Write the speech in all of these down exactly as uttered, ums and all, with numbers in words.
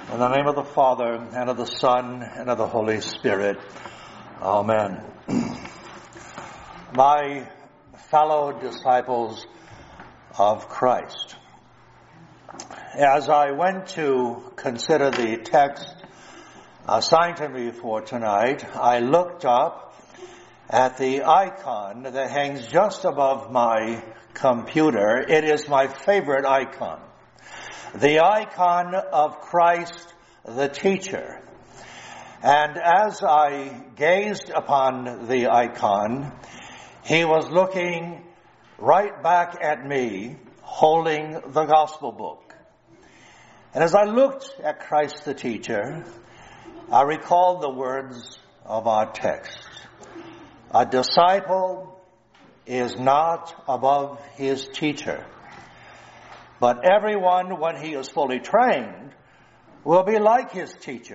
In the name of the Father, and of the Son, and of the Holy Spirit. Amen. My fellow disciples of Christ, as I went to consider the text assigned to me for tonight, I looked up at the icon that hangs just above my computer. It is my favorite icon. The icon of Christ the teacher. And as I gazed upon the icon, he was looking right back at me, holding the gospel book. And as I looked at Christ the teacher, I recalled the words of our text. A disciple is not above his teacher, but everyone, when he is fully trained, will be like his teacher.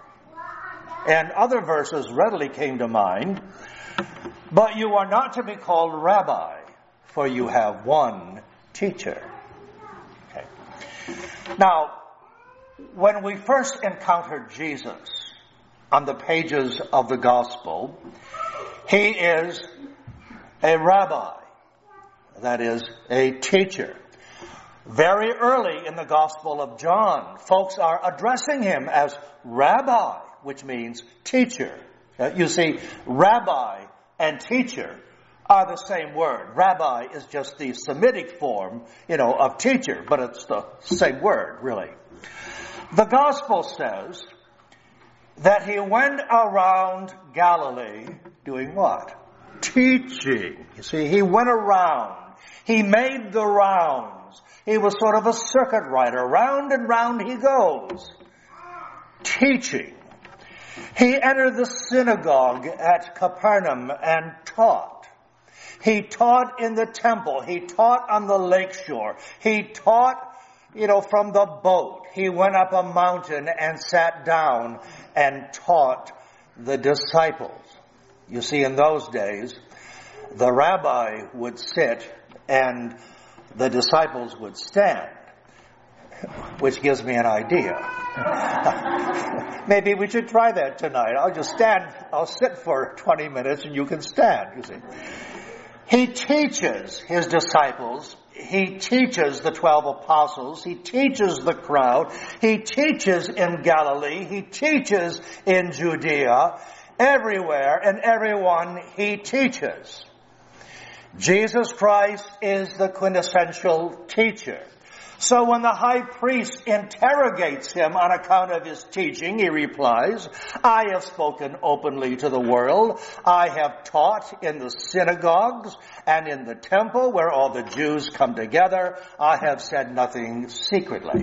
And other verses readily came to mind. But you are not to be called rabbi, for you have one teacher. Okay. Now, when we first encountered Jesus on the pages of the gospel, he is a rabbi, that is, a teacher. Very early in the Gospel of John, folks are addressing him as rabbi, which means teacher. You see, rabbi and teacher are the same word. Rabbi is just the Semitic form, you know, of teacher, but it's the same word, really. The Gospel says that he went around Galilee doing what? Teaching. You see, he went around. He made the rounds. He was sort of a circuit rider. Round and round he goes. Teaching. He entered the synagogue at Capernaum and taught. He taught in the temple. He taught on the lakeshore. He taught, you know, from the boat. He went up a mountain and sat down and taught the disciples. You see, in those days, the rabbi would sit and the disciples would stand, which gives me an idea. Maybe we should try that tonight. I'll just stand, I'll sit for twenty minutes and you can stand, you see. He teaches his disciples. He teaches the twelve apostles. He teaches the crowd. He teaches in Galilee. He teaches in Judea. Everywhere and everyone he teaches. Jesus Christ is the quintessential teacher. So when the high priest interrogates him on account of his teaching, he replies, I have spoken openly to the world. I have taught in the synagogues and in the temple where all the Jews come together. I have said nothing secretly.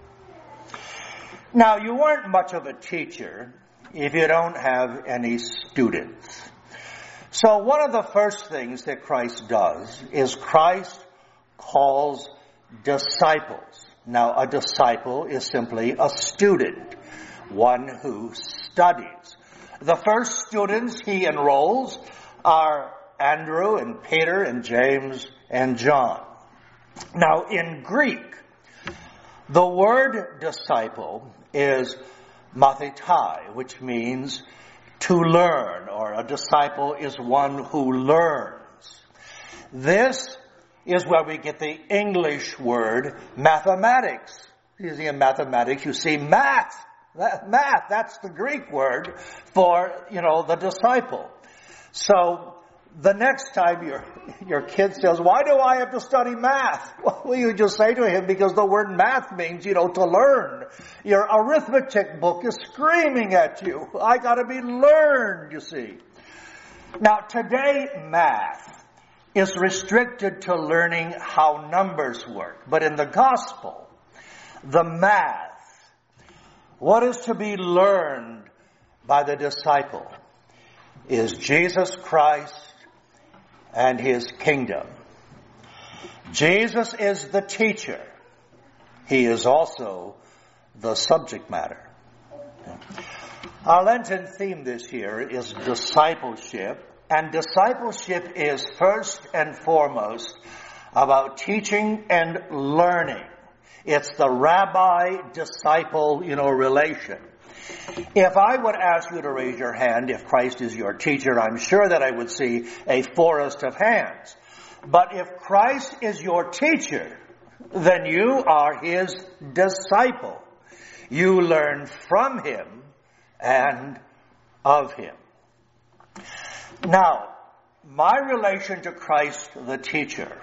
Now, you aren't much of a teacher if you don't have any students. So one of the first things that Christ does is Christ calls disciples. Now, a disciple is simply a student, one who studies. The first students he enrolls are Andrew and Peter and James and John. Now, in Greek, the word disciple is mathetai, which means to learn, or a disciple is one who learns. This is where we get the English word mathematics. You see, in mathematics, you see math. That, math, that's the Greek word for, you know, the disciple. So, the next time your your kid says, why do I have to study math? Well, you just say to him, because the word math means, you know, to learn. Your arithmetic book is screaming at you. I gotta be learned, you see. Now, today, math is restricted to learning how numbers work. But in the gospel, the math, what is to be learned by the disciple is Jesus Christ and his kingdom. Jesus is the teacher. He is also the subject matter. Our Lenten theme this year is discipleship. And discipleship is first and foremost about teaching and learning. It's the rabbi-disciple, you know, relation. If I would ask you to raise your hand if Christ is your teacher, I'm sure that I would see a forest of hands. But if Christ is your teacher, then you are his disciple. You learn from him and of him. Now, my relation to Christ the teacher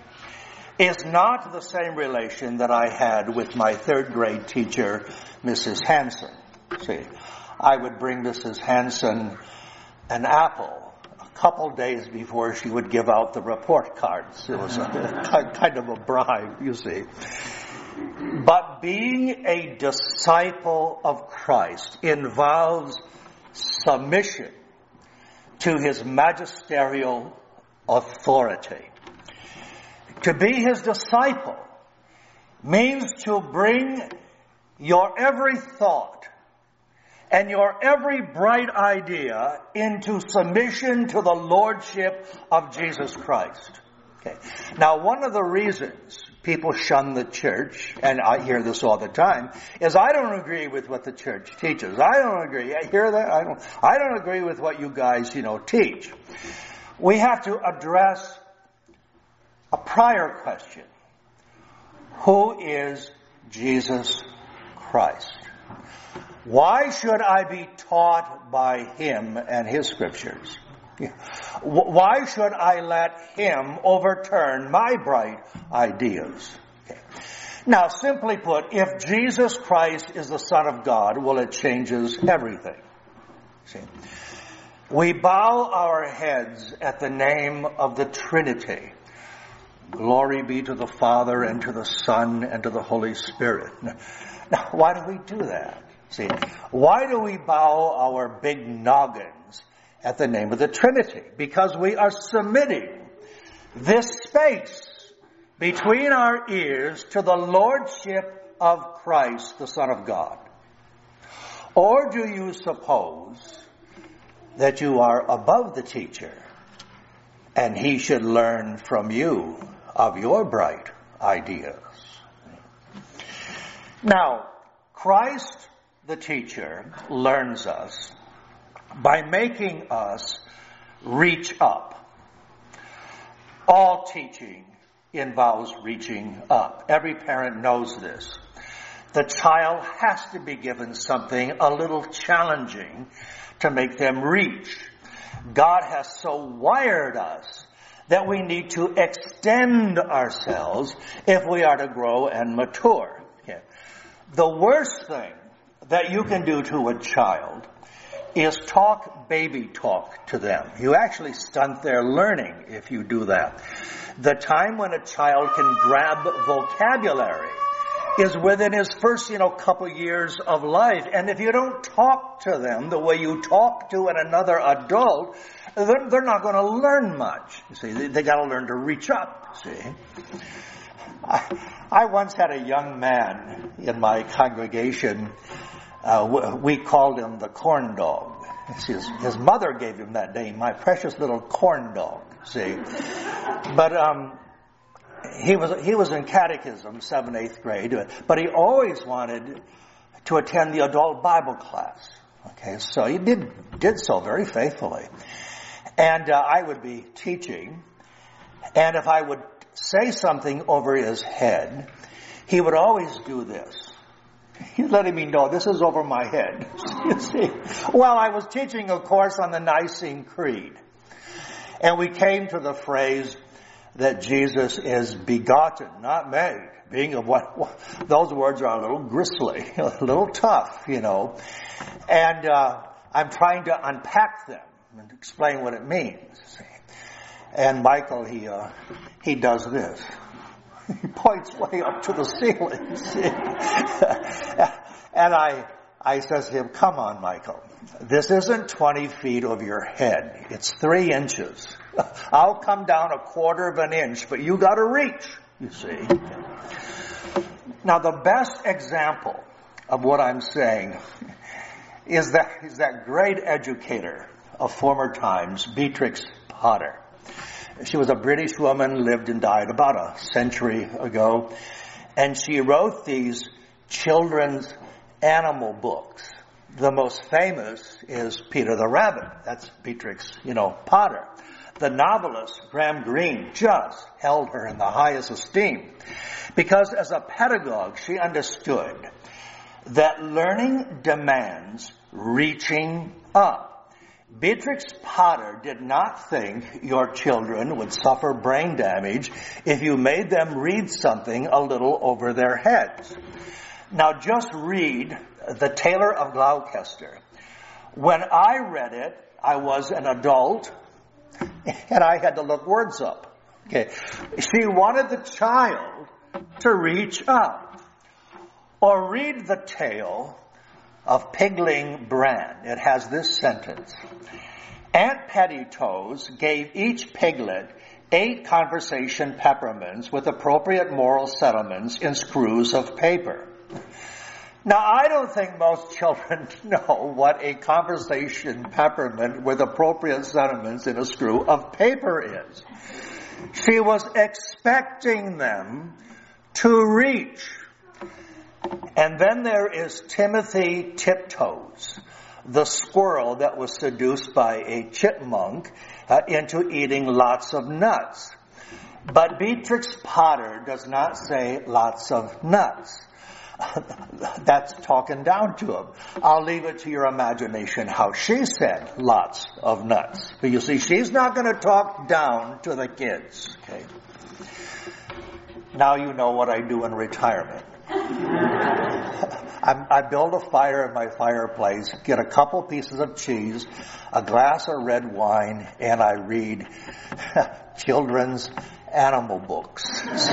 is not the same relation that I had with my third grade teacher, Missus Hanson. See, I would bring Missus Hanson an apple a couple days before she would give out the report cards. It was a, kind of a bribe, you see. But being a disciple of Christ involves submission to his magisterial authority. To be his disciple means to bring your every thought and your every bright idea into submission to the lordship of Jesus Christ. Okay. Now, one of the reasons people shun the church, and I hear this all the time, is I don't agree with what the church teaches. I don't agree. I hear that. I don't, I don't agree with what you guys, you know, teach. We have to address a prior question. Who is Jesus Christ? Why should I be taught by him and his scriptures? Why should I let him overturn my bright ideas? Okay. Now, simply put, if Jesus Christ is the Son of God, well, it changes everything. See? We bow our heads at the name of the Trinity. Glory be to the Father and to the Son and to the Holy Spirit. Now, why do we do that? See, why do we bow our big noggins at the name of the Trinity? Because we are submitting this space between our ears to the lordship of Christ, the Son of God. Or do you suppose that you are above the teacher and he should learn from you of your bright ideas? Now, Christ the teacher learns us by making us reach up. All teaching involves reaching up. Every parent knows this. The child has to be given something a little challenging to make them reach. God has so wired us that we need to extend ourselves if we are to grow and mature. Okay. The worst thing that you can do to a child is talk baby talk to them. You actually stunt their learning if you do that. The time when a child can grab vocabulary is within his first, you know, couple years of life. And if you don't talk to them the way you talk to an another adult, they're, they're not going to learn much. You see, they, they got to learn to reach up. See, I, I once had a young man in my congregation. Uh, we called him the corn dog. His, his mother gave him that name, my precious little corn dog. See, but um, he was he was in catechism, seventh, eighth grade, but he always wanted to attend the adult Bible class. Okay, so he did did so very faithfully, and uh, I would be teaching, and if I would say something over his head, he would always do this. He's letting me know this is over my head. You see, well, I was teaching a course on the Nicene Creed, and we came to the phrase that Jesus is begotten, not made. Being of what, what those words are a little gristly, a little tough, you know. And uh, I'm trying to unpack them and explain what it means. See? And Michael, he uh, he does this. He points way up to the ceiling. See? And I I says to him, "Come on, Michael. This isn't twenty feet over your head. It's three inches. I'll come down a quarter of an inch, but you got to reach." You see. Now, the best example of what I'm saying is that is that great educator of former times, Beatrix Potter. She was a British woman, lived and died about a century ago. and she wrote these children's animal books. The most famous is Peter the Rabbit. That's Beatrix, you know, Potter. The novelist, Graham Greene, just held her in the highest esteem because as a pedagogue, she understood that learning demands reaching up. Beatrix Potter did not think your children would suffer brain damage if you made them read something a little over their heads. Now just read The Tailor of Gloucester. When I read it, I was an adult and I had to look words up. Okay. She wanted the child to reach up. Or read the tale of Pigling Bran. It has this sentence. Aunt Pettytoes gave each piglet eight conversation peppermints with appropriate moral settlements in screws of paper. Now, I don't think most children know what a conversation peppermint with appropriate sentiments in a screw of paper is. She was expecting them to reach. And then there is Timothy Tiptoes, the squirrel that was seduced by a chipmunk uh, into eating lots of nuts. But Beatrix Potter does not say lots of nuts. That's talking down to him. I'll leave it to your imagination how she said lots of nuts. But you see, she's not going to talk down to the kids. Okay. Now you know what I do in retirement. I, I build a fire in my fireplace, get a couple pieces of cheese, a glass of red wine, and I read children's animal books.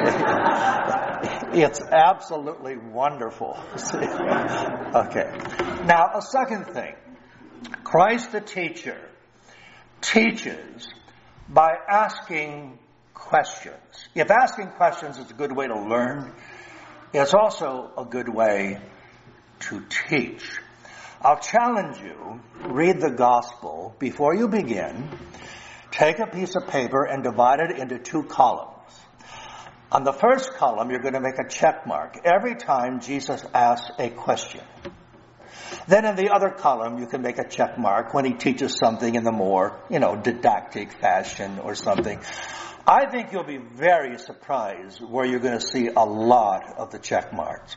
It's absolutely wonderful. Okay. Now, a second thing. Christ the teacher teaches by asking questions. If asking questions is a good way to learn, it's also a good way to teach. I'll challenge you, read the gospel before you begin. Take a piece of paper and divide it into two columns. On the first column, you're going to make a check mark every time Jesus asks a question. Then in the other column, you can make a check mark when he teaches something in the more, you know, didactic fashion or something. I think you'll be very surprised where you're going to see a lot of the check marks.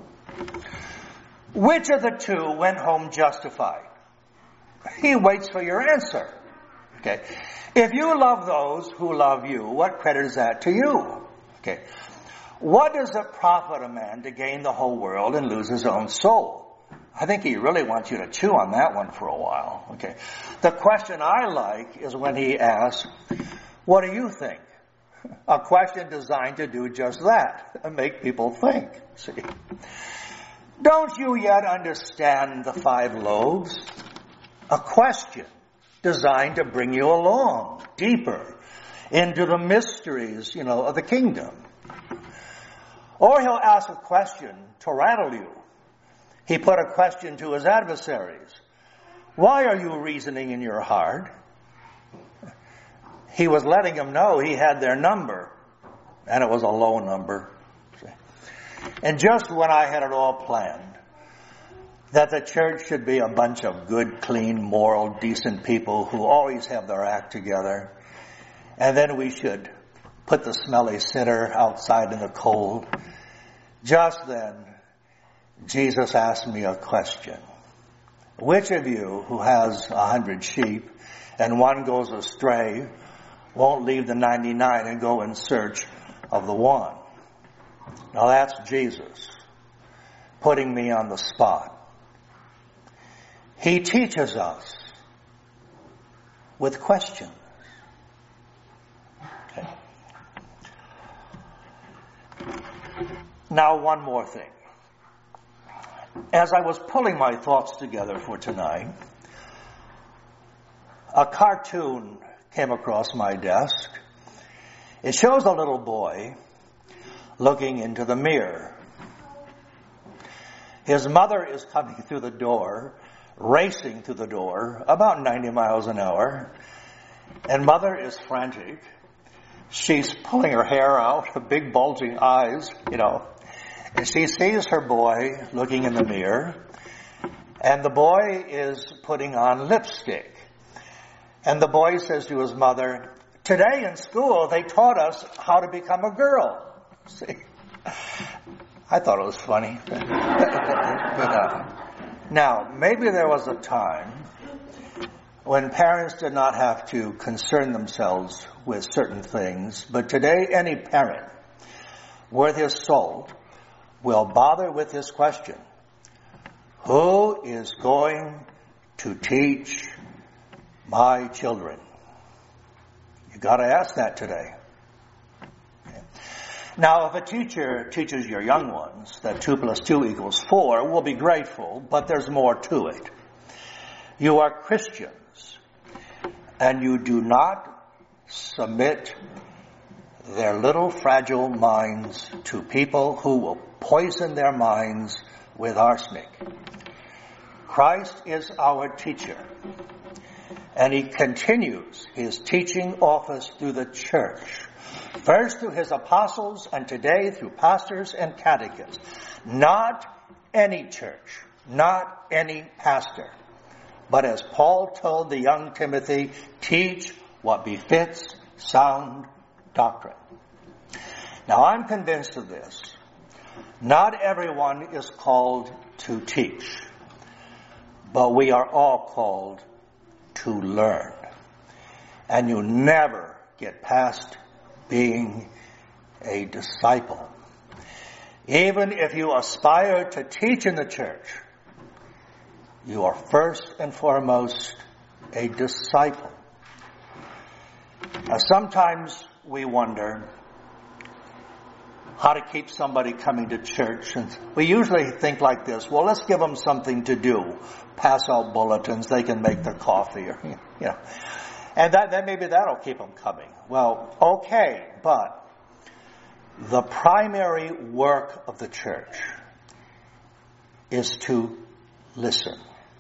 Which of the two went home justified? He waits for your answer. Okay. If you love those who love you, what credit is that to you? Okay. What does it profit a man to gain the whole world and lose his own soul? I think he really wants you to chew on that one for a while. Okay. The question I like is when he asks, what do you think? A question designed to do just that, make people think. See? Don't you yet understand the five loaves? A question designed to bring you along deeper into the mysteries, you know, of the kingdom. Or he'll ask a question to rattle you. He put a question to his adversaries. Why are you reasoning in your heart? He was letting them know he had their number, and it was a low number. And just when I had it all planned, that the church should be a bunch of good, clean, moral, decent people who always have their act together, and then we should put the smelly sinner outside in the cold. Just then, Jesus asked me a question. Which of you who has a hundred sheep and one goes astray won't leave the ninety-nine and go in search of the one? Now that's Jesus putting me on the spot. He teaches us with questions. Okay. Now one more thing. As I was pulling my thoughts together for tonight, a cartoon came across my desk. It shows a little boy looking into the mirror. His mother is coming through the door, racing through the door, about ninety miles an hour. And mother is frantic. She's pulling her hair out, her big bulging eyes, you know. She sees her boy looking in the mirror, and the boy is putting on lipstick. And the boy says to his mother, "Today in school they taught us how to become a girl." See, I thought it was funny. but, uh, now, maybe there was a time when parents did not have to concern themselves with certain things, but today any parent worth his salt will bother with this question: who is going to teach my children? You got to ask that today. Okay. Now, if a teacher teaches your young ones that two plus two equals four, we'll be grateful, but there's more to it. You are Christians, and you do not submit their little fragile minds to people who will poison their minds with arsenic. Christ is our teacher, and he continues his teaching office through the church, first through his apostles and today through pastors and catechists. Not any church, not any pastor, but as Paul told the young Timothy, teach what befits sound doctrine. Now, I'm convinced of this. Not everyone is called to teach, but we are all called to learn. And you never get past being a disciple. Even if you aspire to teach in the church, you are first and foremost a disciple. Now, sometimes we wonder how to keep somebody coming to church. And we usually think like this: well, let's give them something to do. Pass out bulletins, they can make the coffee, or, you know. And that, that maybe that'll keep them coming. Well, okay, but the primary work of the church is to listen.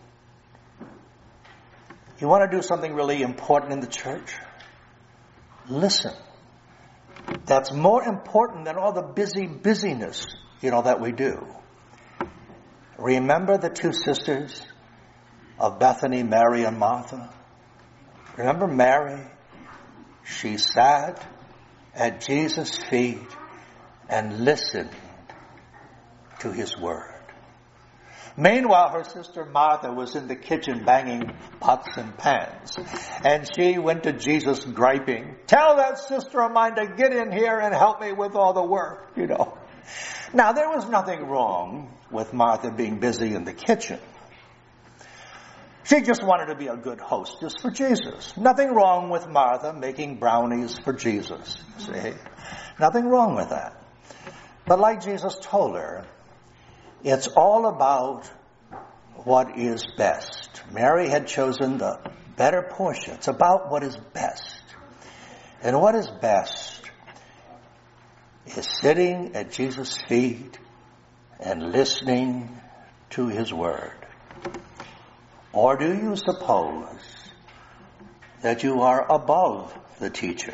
You want to do something really important in the church? Listen. That's more important than all the busy busyness, you know, that we do. Remember the two sisters of Bethany, Mary and Martha? Remember Mary? She sat at Jesus' feet and listened to his word. Meanwhile, her sister Martha was in the kitchen banging pots and pans. And she went to Jesus griping, "Tell that sister of mine to get in here and help me with all the work," you know. Now, there was nothing wrong with Martha being busy in the kitchen. She just wanted to be a good hostess for Jesus. Nothing wrong with Martha making brownies for Jesus. See? Nothing wrong with that. But like Jesus told her, it's all about what is best. Mary had chosen the better portion. It's about what is best. And what is best is sitting at Jesus' feet and listening to his word. Or do you suppose that you are above the teacher?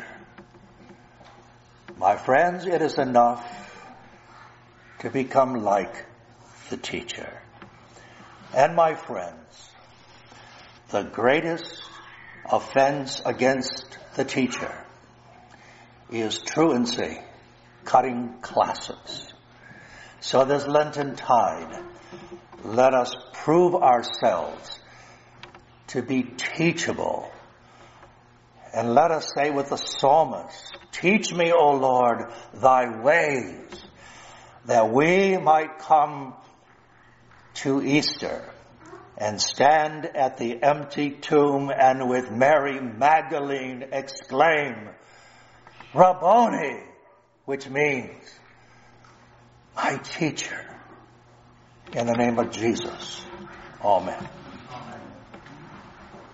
My friends, it is enough to become like the teacher. And my friends, the greatest offense against the teacher is truancy, cutting classes. So this Lenten tide, let us prove ourselves to be teachable. And let us say with the psalmist, "Teach me, O Lord, thy ways," that we might come to Easter and stand at the empty tomb and with Mary Magdalene exclaim, "Rabboni," which means, "My teacher." In the name of Jesus. Amen.